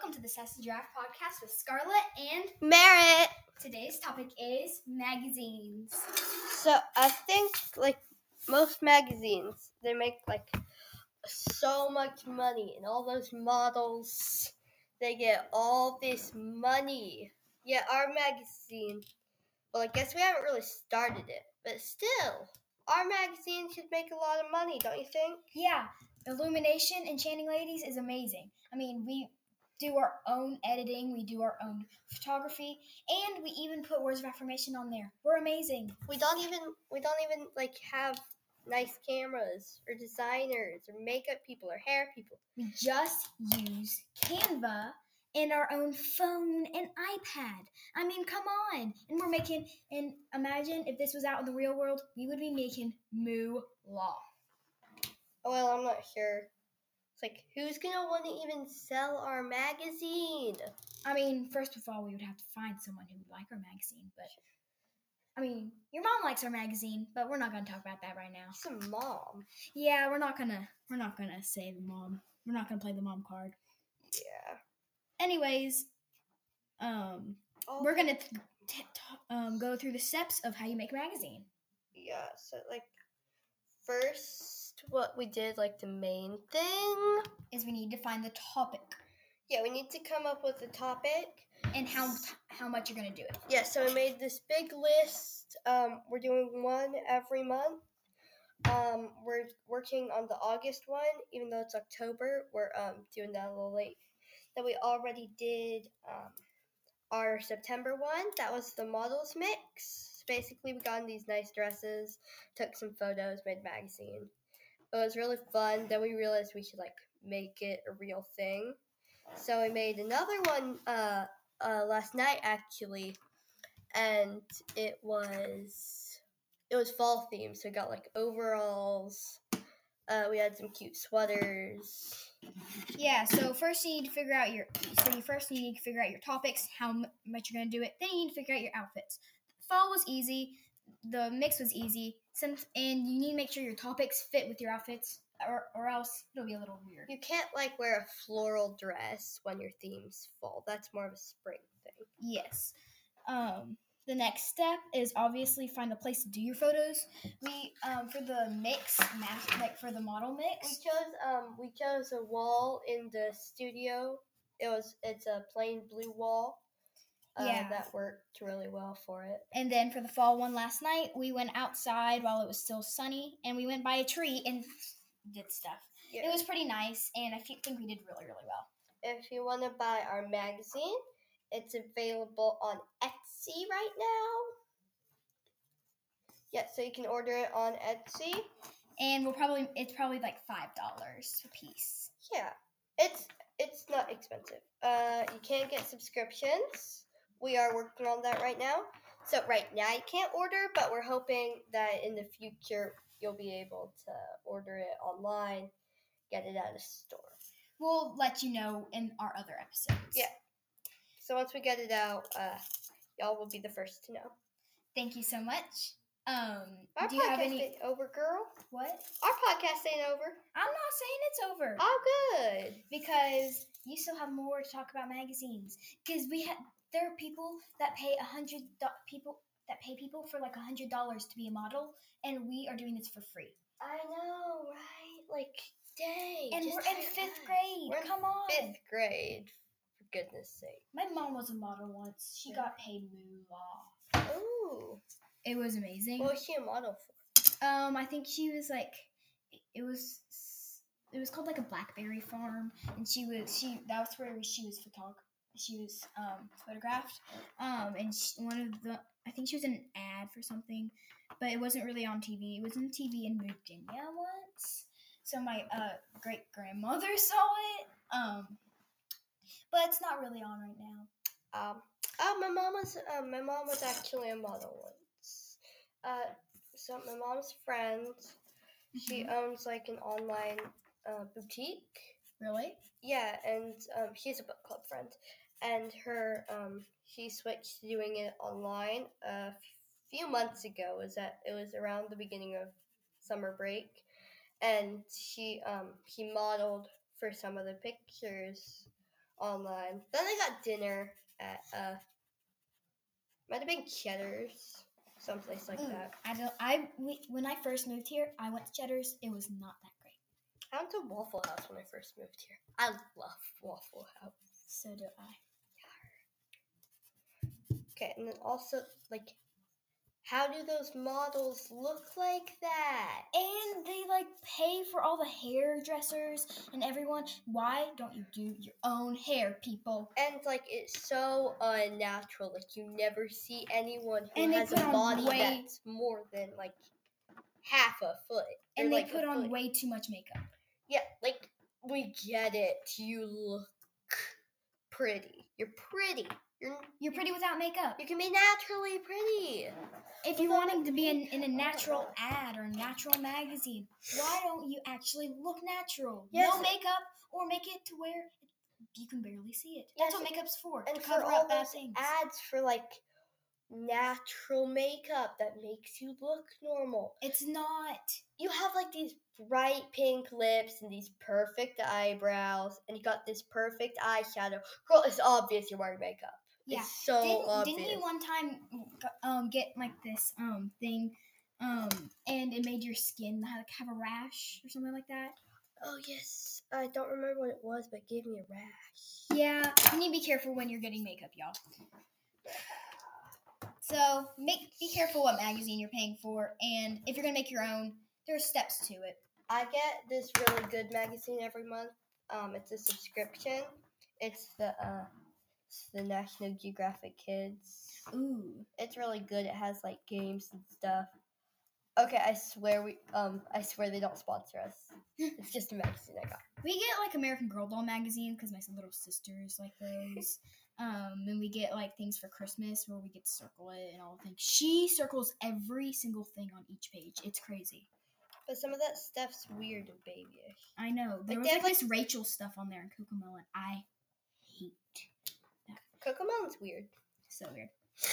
welcome to the Sassy Giraffe podcast with Scarlett and Merritt. Today's topic is magazines. So I think most magazines, they make so much money, and all those models, they get all this money. Yeah, our magazine, well, I guess we haven't really started it, but still, our magazine should make a lot of money, don't you think? Yeah, Illumination Enchanting Ladies is amazing. I mean, we do our own editing, we do our own photography, and we even put words of affirmation on there. We're amazing. We don't even have nice cameras or designers or makeup people or hair people. We just use Canva and our own phone and iPad. I mean, come on. And imagine if this was out in the real world, we would be making moolah. Well, I'm not sure. It's who's going to want to even sell our magazine? I mean, first of all, we would have to find someone who would like our magazine, but I mean, your mom likes our magazine, but we're not going to talk about that right now. It's a mom. Yeah, we're not going to say the mom. We're not going to play the mom card. Yeah. Anyways, we're going to go through the steps of how you make a magazine. Yeah, so first what we did, the main thing is we need to find the topic. Yeah, we need to come up with a topic. And how much you're going to do it. Yeah, so we made this big list. We're doing one every month. We're working on the August one, even though it's October. We're doing that a little late. Then we already did our September one. That was the models mix. Basically, we got in these nice dresses, took some photos, made a magazine. It was really fun. Then we realized we should make it a real thing. So we made another one last night actually, and it was fall themed. So we got overalls. We had some cute sweaters. Yeah. So first you need to figure out your topics, how much you're gonna do it. Then you need to figure out your outfits. Fall was easy. The mix was easy. And you need to make sure your topics fit with your outfits, or else it'll be a little weird. You can't wear a floral dress when your theme's fall. That's more of a spring thing. Yes. The next step is obviously find a place to do your photos. We for the mix, for the model mix, we chose a wall in the studio. It's a plain blue wall. That worked really well for it. And then for the fall one last night, we went outside while it was still sunny, and we went by a tree and did stuff. Yeah. It was pretty nice, and I think we did really, really well. If you want to buy our magazine, it's available on Etsy right now. Yeah, so you can order it on Etsy. And it's probably $5 a piece. Yeah, it's not expensive. You can get subscriptions. We are working on that right now. So right now you can't order, but we're hoping that in the future you'll be able to order it online, get it at a store. We'll let you know in our other episodes. Yeah. So once we get it out, y'all will be the first to know. Thank you so much. Our do you have any? Ain't over, girl. What? Our podcast ain't over. I'm not saying it's over. Oh, good. Because you still have more to talk about magazines. Because there are people that pay people for $100 to be a model, and we are doing this for free. I know, right? Dang. And we're in 5th grade. Come on. 5th grade. For goodness sake. My mom was a model once. She got paid moolah. Ooh. It was amazing. What was she a model for? I think she was it was called a blackberry farm, and that's where she was photographed. And I think she was in an ad for something, but it wasn't really on TV. It was on TV in Virginia once. So my great grandmother saw it. But it's not really on right now. My mom was actually a model once. So my mom's friend, she owns an online boutique. Really? Yeah, and she's a book club friend, and her she switched to doing it online a few months ago. It was around the beginning of summer break, and she modeled for some of the pictures online. Then I got dinner at might have been Cheddar's, someplace like that. When I first moved here, I went to Cheddar's. It was not that great. I went to Waffle House when I first moved here. I love Waffle House. So do I. Okay, and then also, like, how do those models look like that? And they pay for all the hairdressers and everyone. Why don't you do your own hair, people? And it's so unnatural. Like, you never see anyone who And they has a put on body way- that's more than half a foot. And or, they like, put a on foot. way too much makeup. Yeah, we get it. You look pretty. You're pretty. You're pretty without makeup. You can be naturally pretty. If you're wanting to be in a natural ad or a natural magazine, why don't you actually look natural? Yes. No makeup, or make it to where you can barely see it. Yes, That's what makeup's for. And to for cover all up bad those things. ads for natural makeup that makes you look normal. It's not. You have these bright pink lips and these perfect eyebrows, and you got this perfect eyeshadow. Girl, it's obvious you're wearing makeup. Yeah. It's so obvious. Didn't you one time get this thing and it made your skin have a rash or something like that? Oh yes, I don't remember what it was, but it gave me a rash. Yeah, you need to be careful when you're getting makeup, y'all. So be careful what magazine you're paying for, and if you're gonna make your own, there's steps to it. I get this really good magazine every month. It's a subscription. It's the National Geographic Kids. Ooh. It's really good. It has games and stuff. Okay, I swear they don't sponsor us. It's just a magazine I got. We get American Girl doll magazine because my little sisters like those. And we get things for Christmas where we get to circle it and all the things. She circles every single thing on each page. It's crazy. But some of that stuff's weird and babyish. I know. There was this Rachel stuff on there in Cocomelon. I hate that. Cocomelon's weird. So weird.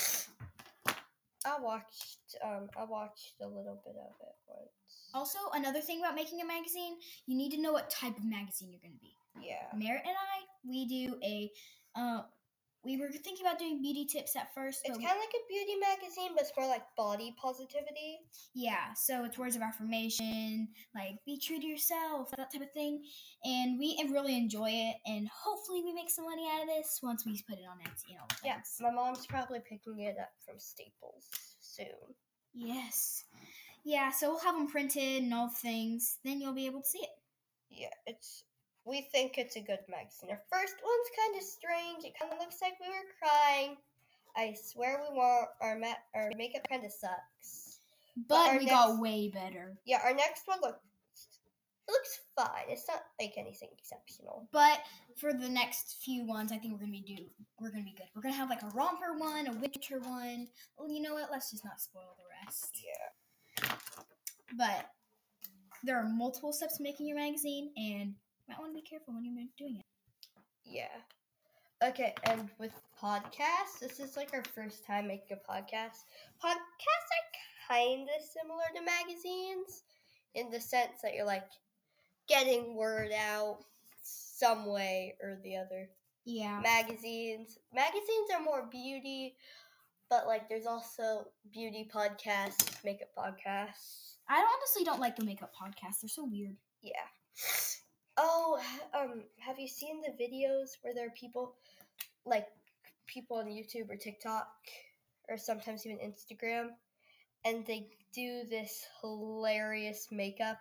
I watched a little bit of it once. Also, another thing about making a magazine, you need to know what type of magazine you're going to be. Yeah. Merritt and I, we do we were thinking about doing beauty tips at first. It's kind of like a beauty magazine, but it's more body positivity. Yeah, so it's words of affirmation, be true to yourself, that type of thing. And we really enjoy it, and hopefully we make some money out of this once we put it on Etsy and all the things. Yeah, my mom's probably picking it up from Staples soon. Yes. Yeah, so we'll have them printed and all the things. Then you'll be able to see it. Yeah, we think it's a good magazine. Our first one's kind of strange. It kind of looks like we were crying. I swear our makeup kind of sucks. But we got way better. Yeah, our next one looks fine. It's not anything exceptional. But for the next few ones, I think we're gonna be good. We're gonna have a romper one, a winter one. Well, you know what? Let's just not spoil the rest. Yeah. But there are multiple steps to making your magazine, and you might want to be careful when you're doing it. Yeah. Okay, and with podcasts, this is our first time making a podcast. Podcasts are kind of similar to magazines in the sense that you're getting word out some way or the other. Yeah. Magazines are more beauty, but there's also beauty podcasts, makeup podcasts. I honestly don't like the makeup podcasts. They're so weird. Yeah. Oh, have you seen the videos where there are people on YouTube or TikTok or sometimes even Instagram, and they do this hilarious makeup,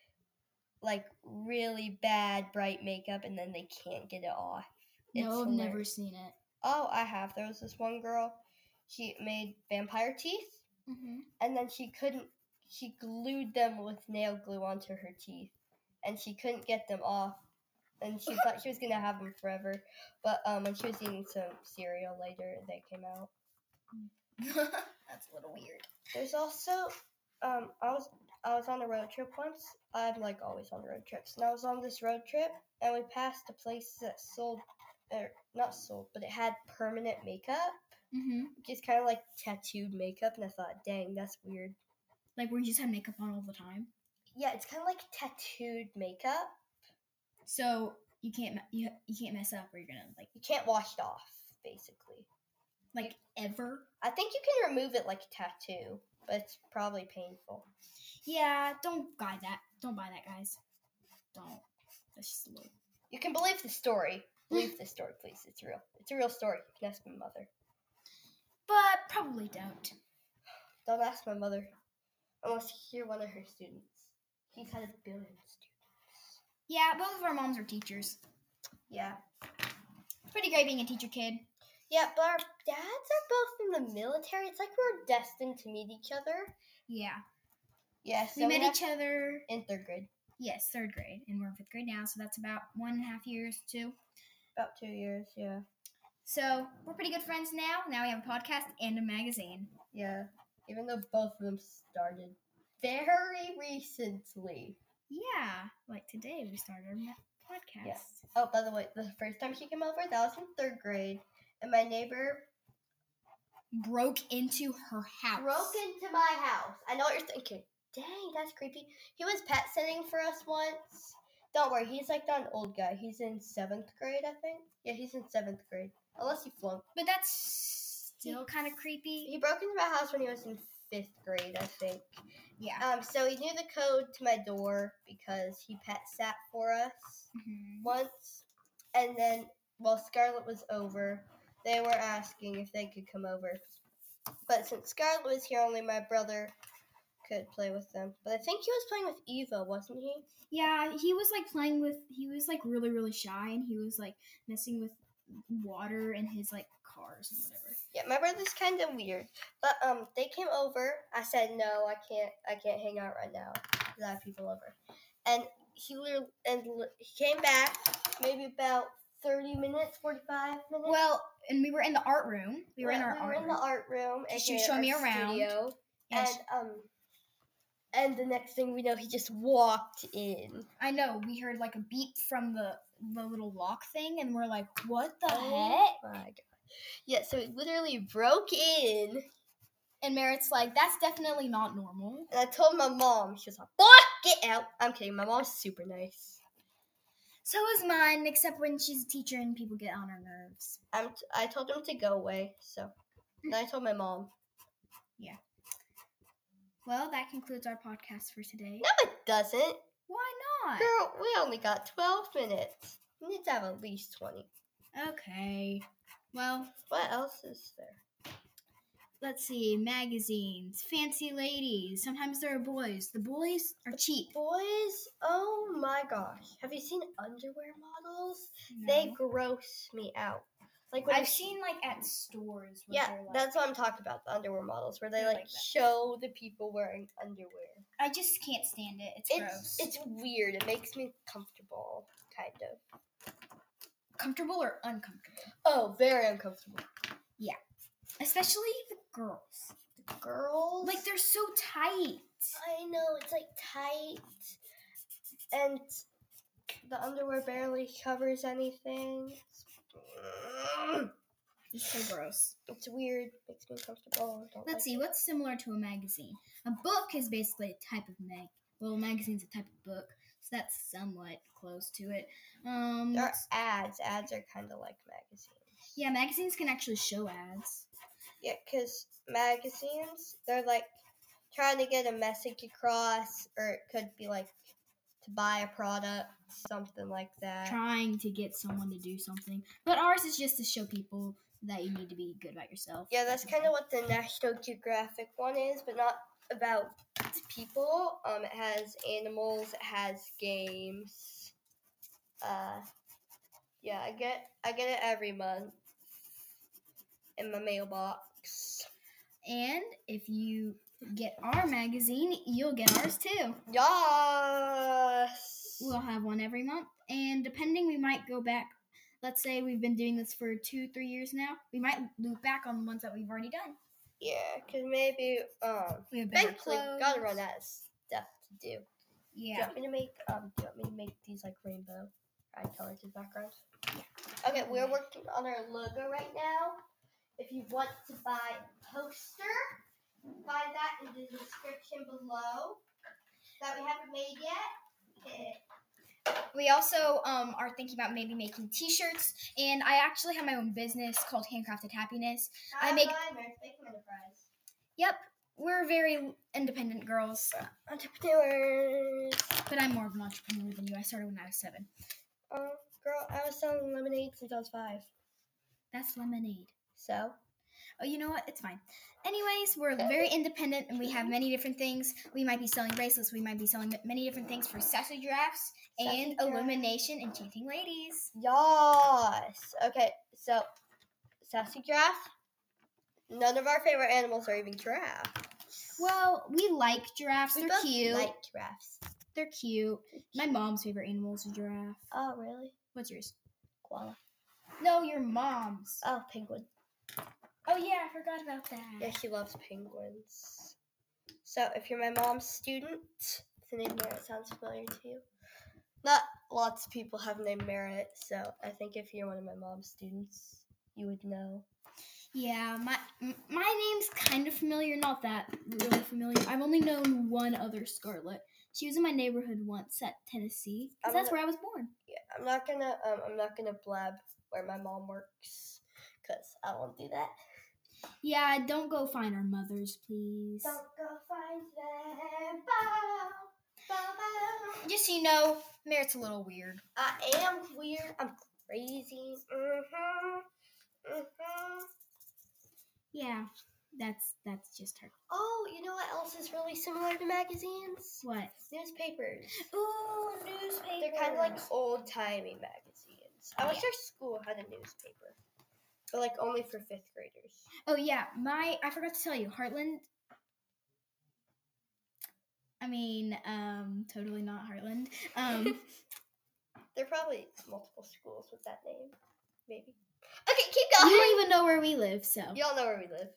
really bad bright makeup, and then they can't get it off. No, I've never seen it. Oh, I have. There was this one girl, she made vampire teeth, and then she glued them with nail glue onto her teeth, and she couldn't get them off, and she thought she was going to have them forever, but when she was eating some cereal later, they came out. That's a little weird. There's also, I was on a road trip once. I'm always on road trips, and I was on this road trip, and we passed a place that but it had permanent makeup, which is kind of tattooed makeup, and I thought, dang, that's weird. Where you just have makeup on all the time? Yeah, it's kind of tattooed makeup. So you can't mess up, or you're gonna You can't wash it off, basically. Ever. I think you can remove it like a tattoo, but it's probably painful. Yeah, don't buy that. Don't buy that, guys. Don't. That's just a little. You can believe the story. Believe the story, please. It's real. It's a real story. You can ask my mother. But probably don't. Don't ask my mother unless you're one of her students. She's had 1 billion students. Yeah, both of our moms are teachers. Yeah. It's pretty great being a teacher kid. Yeah, but our dads are both in the military. It's like we're destined to meet each other. Yeah. Yeah, so we met each other in 3rd grade. Yes, 3rd grade. And we're in 5th grade now, so that's about 1.5 years, 2. About 2 years, yeah. So we're pretty good friends now. Now we have a podcast and a magazine. Yeah, even though both of them started very recently. Yeah, like today we started our podcast. Yes. Oh, by the way, the first time she came over, that was in 3rd grade, and my neighbor broke into her house. Broke into my house. I know what you're thinking. Dang, that's creepy. He was pet sitting for us once. Don't worry, he's like not an old guy. He's in 7th grade, I think. Yeah, he's in 7th grade. Unless he flunked. But that's still kind of creepy. He broke into my house when he was in 5th grade, I think. Yeah. So he knew the code to my door because he pet sat for us once. And then while Scarlett was over, they were asking if they could come over. But since Scarlett was here, only my brother could play with them. But I think he was playing with Eva, wasn't he? Yeah, he was he was like really, really shy, and he was like messing with water in his like cars and whatever. Yeah, my brother's kind of weird. But they came over. I said no, I can't hang out right now because I have people over. And he came back maybe about 30 minutes, 45 minutes. Well, and we were in the art room. We were in the art room. She was showing me around. Studio. Yes. And the next thing we know, he just walked in. I know. We heard like a beep from the little lock thing, and we're like, "What the heck?" Oh my god! Yeah, so he literally broke in. And Merritt's like, "That's definitely not normal." And I told my mom. She was like, "Boy, get out!" I'm kidding. My mom's super nice. So is mine, except when she's a teacher and people get on her nerves. I told him to go away. So then I told my mom. Yeah. Well, that concludes our podcast for today. No, it doesn't. Why not? Girl, we only got 12 minutes. We need to have at least 20. Okay. Well, what else is there? Let's see. Magazines. Fancy ladies. Sometimes there are boys. The boys are cheap. Boys? Oh my gosh. Have you seen underwear models? No. They gross me out. Like I've seen like at stores. Where yeah, like, that's what I'm talking about. The underwear models where they like show the people wearing underwear. I just can't stand it. It's gross. It's weird. It makes me comfortable, kind of. Comfortable or uncomfortable? Oh, very uncomfortable. Yeah, especially the girls. The girls, like they're so tight. I know, it's like tight, and the underwear barely covers anything. It's so gross. It's weird. Makes me uncomfortable. Let's see. What's similar to a magazine? A book is basically a type of Well, a magazine's a type of book, so that's somewhat close to it. There are ads. Ads are kind of like magazines. Yeah, magazines can actually show ads. Yeah, because magazines, they're like trying to get a message across, or it could be like to buy a product, something like that. Trying to get someone to do something. But ours is just to show people that you need to be good about yourself. Yeah, that's kind of what the National Geographic one is, but not about people. It has animals, it has games. Yeah, I get it every month in my mailbox. And if you get our magazine, you'll get ours too. Yes! We'll have one every month, and depending, we might go back. Let's say we've been doing this for 2-3 years now. We might loop back on the ones that we've already done. Yeah, because maybe we have eventually gotta run out of stuff to do. Yeah. Do you want me to make these like rainbow colors in the background? Yeah. Okay, we're working on our logo right now. If you want to buy a poster, find that in the description below. That we haven't made yet. we also are thinking about maybe making T-shirts, and I actually have my own business called Handcrafted Happiness. I make. Yep, we're very independent girls, Entrepreneurs. but I'm more of an entrepreneur than you. I started when I was 7. Oh, girl, I was selling lemonade since I was 5. That's lemonade. So? Oh, you know what? It's fine. Anyways, we're very independent, and we have many different things. We might be selling bracelets. We might be selling many different things for Sassy Giraffes and Illumination Enchanting Ladies. Yes. Okay, so Sassy Giraffe. None of our favorite animals are even giraffes. Well, we like giraffes. We They're both cute. like giraffes. They're cute. My mom's favorite animal is a giraffe. Oh, really? What's yours? Koala. No, your mom's. Oh, penguin. Oh, yeah, I forgot about that. Yeah, she loves penguins. So, if you're my mom's student, the name Merritt sounds familiar to you. Not lots of people have named Merritt, so I think if you're one of my mom's students, you would know. Yeah, my name's kind of familiar, not that really familiar. I've only known one other Scarlett. She was in my neighborhood once at Tennessee, because that's where I was born. Yeah, I'm not gonna blab where my mom works, cause I won't do that. Yeah, don't go find our mothers, please. Don't go find them. Bow, bow, bow. Just so you know, Merritt's a little weird. I am weird. I'm crazy. Yeah, that's just her. Oh, you know what else is really similar to magazines? What? Newspapers. Ooh, newspapers. They're kind of like old-timey magazines. I wish our school had a newspaper, but like only for 5th graders. Oh yeah, I forgot to tell you, Heartland. I mean, totally not Heartland. There are probably multiple schools with that name, maybe. Okay, keep going. You don't even know where we live, so. Y'all know where we live.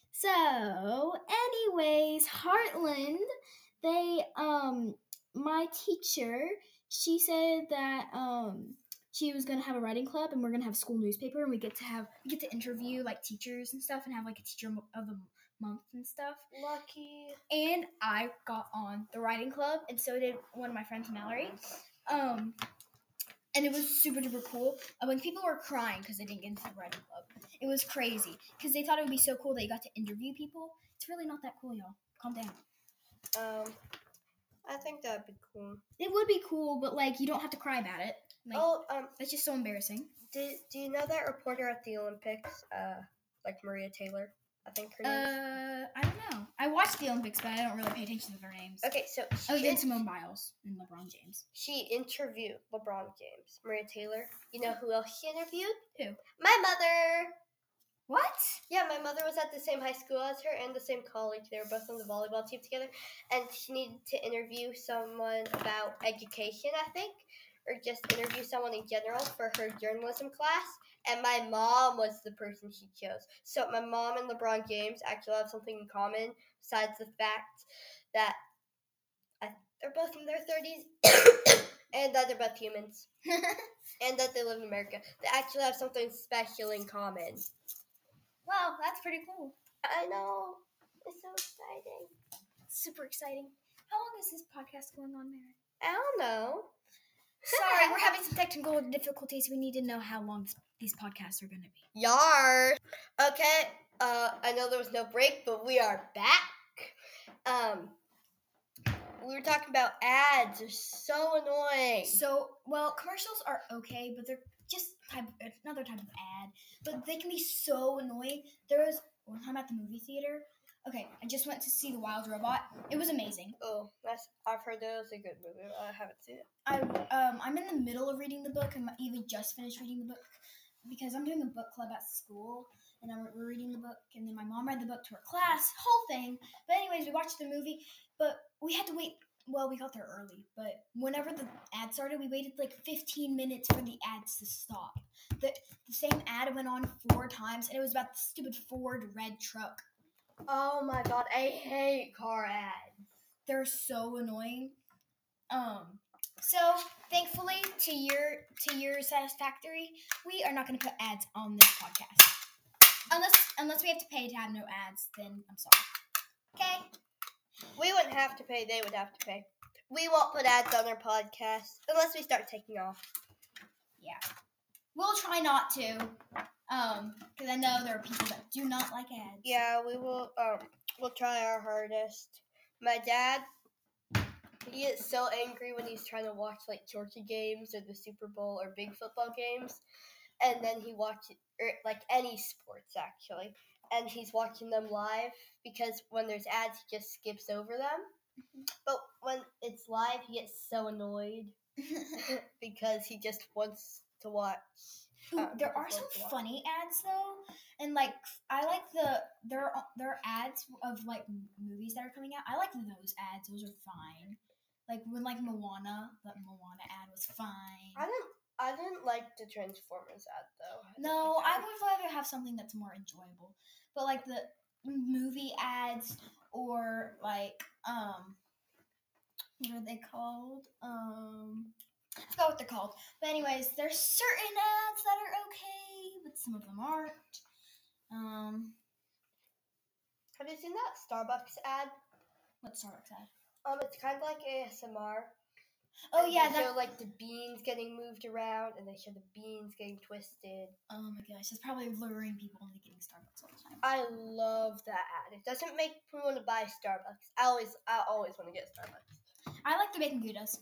So, anyways, Heartland, they, my teacher, she said that, she was gonna have a writing club, and we're gonna have a school newspaper, and we get to interview like teachers and stuff, and have like a teacher of the month and stuff. Lucky. And I got on the writing club, and so did one of my friends, Mallory. And it was super duper cool. When people were crying because they didn't get into the writing club, it was crazy because they thought it would be so cool that you got to interview people. It's really not that cool, y'all. Calm down. I think that'd be cool. It would be cool, but like you don't have to cry about it. Like, that's just so embarrassing. Do you know that reporter at the Olympics, like Maria Taylor? I think her name. I don't know. I watched the Olympics, but I don't really pay attention to their names. Okay, so then Simone Biles and LeBron James. She interviewed LeBron James. Maria Taylor. You know who else she interviewed? Who? My mother. What? Yeah, my mother was at the same high school as her and the same college. They were both on the volleyball team together, and she needed to interview someone about education, I think, or just interview someone in general for her journalism class. And my mom was the person she chose. So my mom and LeBron James actually have something in common besides the fact that they're both in their 30s and that they're both humans and that they live in America. They actually have something special in common. Wow, that's pretty cool. I know. It's so exciting. Super exciting. How long is this podcast going on, Mary? I don't know. Sorry, we're having some technical difficulties. We need to know how long these podcasts are going to be. Yar. Okay. I know there was no break, but we are back. We were talking about ads. They're so annoying. Well, commercials are okay, but they're just another type of ad. But they can be so annoying. There was one time at the movie theater. Okay, I just went to see The Wild Robot. It was amazing. Oh, I've heard that was a good movie. I haven't seen it. I'm in the middle of reading the book. I'm even just finished reading the book because I'm doing a book club at school, and we're reading the book. And then my mom read the book to her class, whole thing. But anyways, we watched the movie, but we had to wait. Well, we got there early, but whenever the ad started, we waited like 15 minutes for the ads to stop. The same ad went on 4 times, and it was about the stupid Ford red truck. Oh my god, I hate car ads. They're so annoying. So thankfully, to your satisfactory, we are not going to put ads on this podcast. Unless we have to pay to have no ads, then I'm sorry. Okay? We wouldn't have to pay, they would have to pay. We won't put ads on our podcast unless we start taking off. Yeah. We'll try not to. Because I know there are people that do not like ads. Yeah, we will. We'll try our hardest. My dad, he gets so angry when he's trying to watch like Georgia games or the Super Bowl or big football games, and then he watches like any sports actually, and he's watching them live because when there's ads, he just skips over them. But when it's live, he gets so annoyed because he just wants to watch. Ooh, there are some funny ads though, and like I like there are ads of like movies that are coming out. I like those ads; those are fine. Like when like Moana, the Moana ad was fine. I didn't like the Transformers ad though. No, I would rather have something that's more enjoyable. But like the movie ads or like what are they called? I forgot what they're called. But anyways, there's certain ads that are okay, but some of them aren't. Have you seen that Starbucks ad? What Starbucks ad? It's kind of like ASMR. Oh and yeah, they show like the beans getting moved around, and they show the beans getting twisted. Oh my gosh, it's probably luring people into getting Starbucks all the time. I love that ad. It doesn't make me want to buy Starbucks. I always want to get Starbucks. I like the bacon goudas.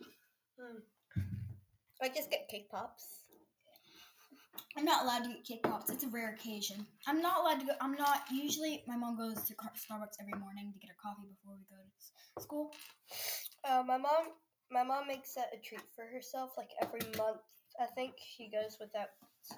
I just get cake pops. I'm not allowed to get cake pops. It's a rare occasion. I'm not allowed to go. I'm not usually. My mom goes to Starbucks every morning to get her coffee before we go to school. My mom makes that a treat for herself. Like every month, I think she goes without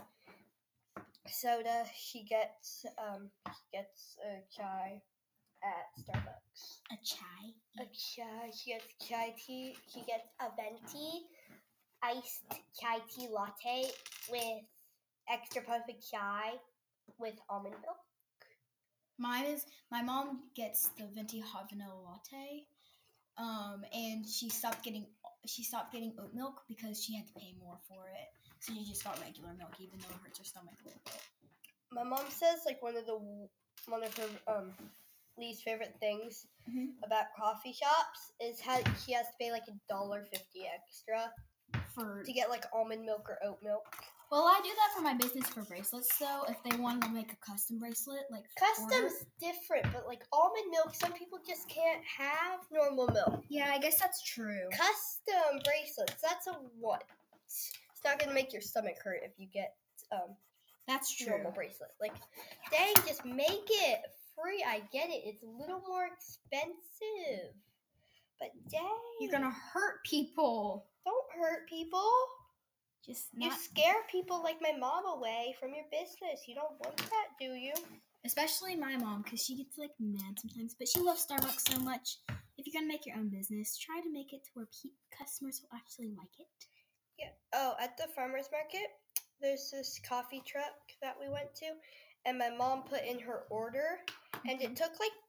soda. She gets a chai at Starbucks. A chai. A chai. She gets chai tea. She gets a venti iced chai tea latte with extra perfect chai with almond milk. My mom gets the venti hot vanilla latte, and she stopped getting oat milk because she had to pay more for it. So she just got regular milk, even though it hurts her stomach a little bit. My mom says like one of her least favorite things about coffee shops is how she has to pay like $1.50 extra to get like almond milk or oat milk. Well, I do that for my business for bracelets, though. If they want to make a custom bracelet, like custom's different, but like almond milk, some people just can't have normal milk. Yeah, I guess that's true. Custom bracelets, that's a what? It's not gonna make your stomach hurt if you get that's true. Normal bracelet. Like, dang, just make it free. I get it. It's a little more expensive, but dang, you're gonna hurt people. Don't hurt people. You scare people like my mom away from your business. You don't want that, do you? Especially my mom, because she gets like mad sometimes. But she loves Starbucks so much. If you're gonna make your own business, try to make it to where customers will actually like it. Yeah. Oh, at the farmer's market, there's this coffee truck that we went to, and my mom put in her order, and it took like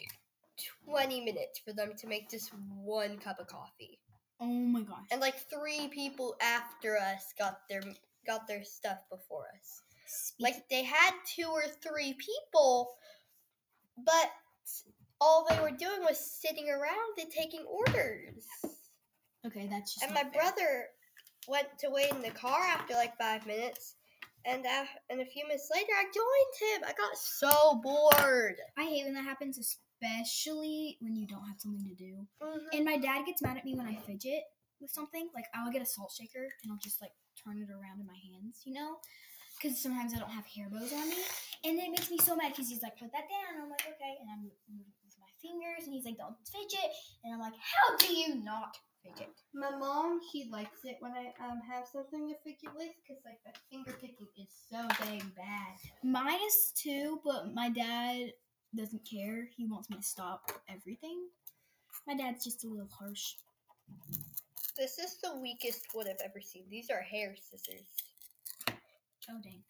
20 minutes for them to make just one cup of coffee. Oh my gosh. And like 3 people after us got their stuff before us. Like they had 2 or 3 people, but all they were doing was sitting around and taking orders. Okay, that's just. And my brother went to wait in the car after like 5 minutes, and a few minutes later I joined him. I got so bored. I hate when that happens, especially when you don't have something to do. And my dad gets mad at me when I fidget with something. Like, I'll get a salt shaker and I'll just like turn it around in my hands, you know, because sometimes I don't have hair bows on me, and it makes me so mad because he's like, put that down. And I'm like, okay, and I'm moving with my fingers, and he's like, don't fidget, and I'm like, how do you not fidget? My mom, she likes it when I have something to fidget with, because like the finger picking is so dang bad. Mine is too, but my dad doesn't care. He wants me to stop everything. My dad's just a little harsh. This is the weakest wood I've ever seen. These are hair scissors. Oh, dang.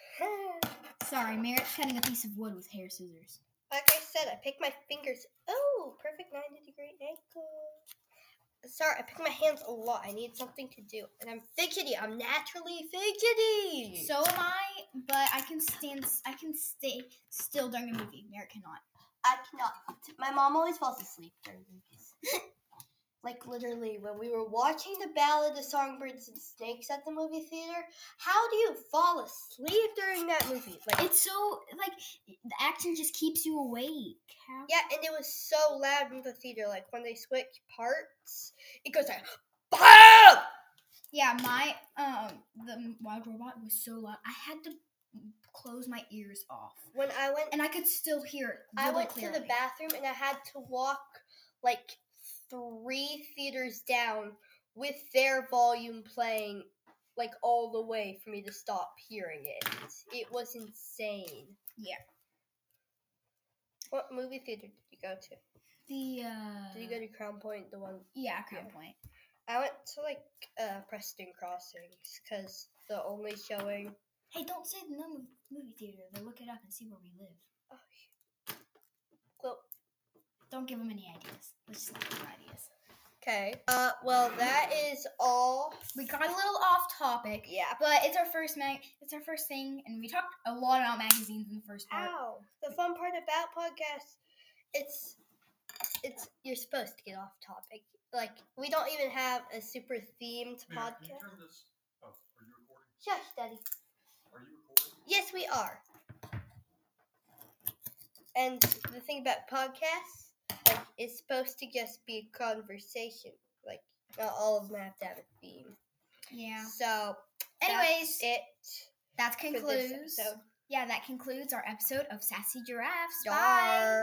Sorry, Merritt's cutting a piece of wood with hair scissors. Like I said, I picked my fingers. Oh, perfect 90-degree angle. Sorry, I pick my hands a lot. I need something to do. And I'm fidgety. I'm naturally fidgety. So am I, but I can stay still during a movie. Merritt cannot. I cannot. My mom always falls asleep during movies. Like, literally, when we were watching The Ballad of Songbirds and Snakes at the movie theater, how do you fall asleep during that movie? Like, It's so, like, the action just keeps you awake. How? yeah, and it was so loud in the theater. Like, when they switch parts, it goes like, BAM! Yeah, my, the Wild Robot was so loud. I had to close my ears off. When I went, And I could still hear it I really went clearly. to the bathroom and I had to walk, like, 3 theaters down with their volume playing, like, all the way for me to stop hearing it. It was insane. Yeah. What movie theater did you go to? Did Did you go to Crown Point, the one? Yeah, Crown Point. I went to, like, Preston Crossings, because the only showing... Hey, don't say the name of the movie theater. They'll look it up and see where we live. Oh, well, don't give them any ideas. Let's just not give them ideas. Okay. Well, that is all. We got a little off topic. Yeah. But it's our first thing, and we talked a lot about magazines in the first part. Ow. The fun part about podcasts, it's you're supposed to get off topic. Like, we don't even have a super themed podcast. Can you turn this off? Are you recording? Shush, Daddy. Are you recording? Yes, we are. And the thing about podcasts, like, it's supposed to just be a conversation. Like, not all of them have to have a theme. Yeah. So, anyways, that concludes. for this episode. Yeah, that concludes our episode of Sassy Giraffes. Yar. Bye.